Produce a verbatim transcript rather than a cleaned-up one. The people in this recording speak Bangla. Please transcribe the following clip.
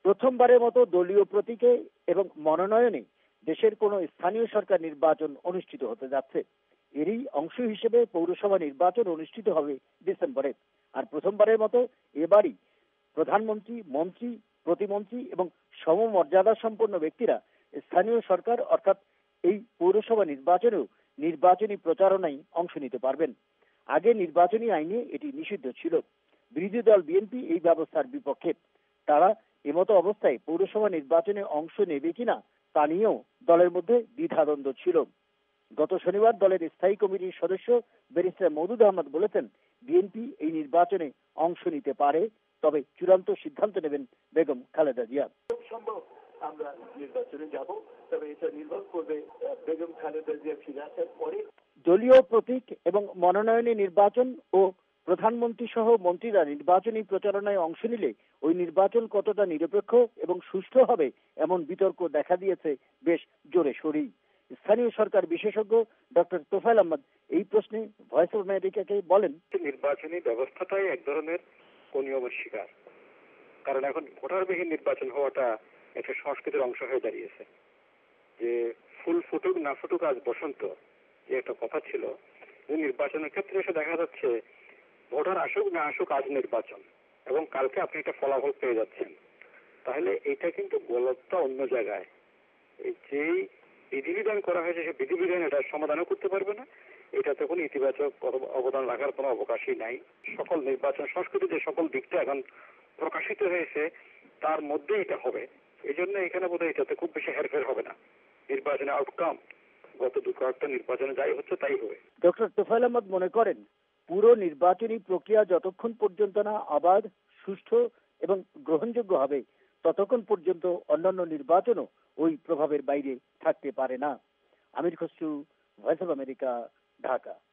প্রথমবারের মতো দলীয় প্রতীকে এবং মনোনয়নে দেশের কোনো স্থানীয় সরকার নির্বাচন অনুষ্ঠিত হতে যাচ্ছে। এরই অংশ হিসেবে পৌরসভা নির্বাচন অনুষ্ঠিত হবে ডিসেম্বরে। আর প্রথমবারের মতো এবারই প্রধানমন্ত্রী, মন্ত্রী, প্রতিমন্ত্রী এবং সমমর্যাদা সম্পন্ন ব্যক্তিরা স্থানীয় সরকার অর্থাৎ এই পৌরসভা নির্বাচনেও নির্বাচনী প্রচারণায় অংশ নিতে পারবেন। আগে নির্বাচনী আইনে এটি নিষিদ্ধ ছিল। বিরোধী দল বিএনপি এই ব্যবস্থার বিপক্ষে। তারা এমতো অবস্থায় পৌরসভা নির্বাচনে অংশ নেবে কিনা তা নিয়েও দলের মধ্যে দ্বিধাদ্বন্দ্ব ছিল। গত শনিবার দলের স্থায়ী কমিটির সদস্য ব্যারিস্টার মওদুদ আহমদ বলেছেন, বিএনপি এই নির্বাচনে অংশ নিতে পারে, তবে চূড়ান্ত সিদ্ধান্ত নেবেন বেগম খালেদা জিয়া। সম্ভব আমরা নির্বাচনে যাব, তবে এটা নির্ভর করবে বেগম খালেদা জিয়া ফিরে আসার পরে। দলীয় প্রতীক এবং মনোনয়নে নির্বাচন ও প্রধানমন্ত্রী সহ মন্ত্রীরা নির্বাচনী প্রচারণায় অংশ নিলে ওই নির্বাচন কতটা নিরপেক্ষ এবং সুষ্ঠু হবে এমন বিতর্ক দেখা দিয়েছে বেশ জোরে সোরেই। স্থানীয় সরকার বিশেষজ্ঞ ডক্টর তোফায়েল আহমদ এই প্রশ্নে ভয়েস অব আমেরিকাকে বলেন, নির্বাচনী ব্যবস্থাটাই এক ধরনের অনিয়মের শিকার। কারণ এখন ভোটারবিহীন নির্বাচন হওয়াটা একটা সংস্কৃতির অংশ হয়ে দাঁড়িয়েছে। যে ফুল ফুটুক না ফুটুক আজ বসন্ত, যে একটা কথা ছিল, নির্বাচনের ক্ষেত্রে এসে দেখা যাচ্ছে ভোটার আসুক না আসুক আজ নির্বাচন এবং কালকে আপনি একটা ফলাফল পেয়ে যাচ্ছেন। তাহলে এটা কিন্তু গলতটা অন্য জায়গায়। যেই বিধিবিধান করা হয়েছে সে বিধিবিধান এটা সমাধানও করতে পারবে না, এটাতে কোনো ইতিবাচক অবদান রাখার কোনো অবকাশই নাই। সকল নির্বাচন সংস্কৃতি যে সকল দিকটা এখন প্রকাশিত হয়েছে তার মধ্যে এটা হবে। এই জন্য এখানে বোধহয় এটাতে খুব বেশি হেরফের হবে না। নির্বাচনের আউটকাম গত দু কয়েকটা নির্বাচনে যাই হচ্ছে তাই হবে। ডক্টর তোফায়েল আহমদ মনে করেন, পুরো নির্বাচনী প্রক্রিয়া যতক্ষণ পর্যন্ত না অবাধ, সুষ্ঠু এবং গ্রহণযোগ্য হবে ততক্ষণ পর্যন্ত অন্যান্য নির্বাচনও ওই প্রভাবের বাইরে থাকতে পারে না। Amir Khasru, voice of America, Dhaka.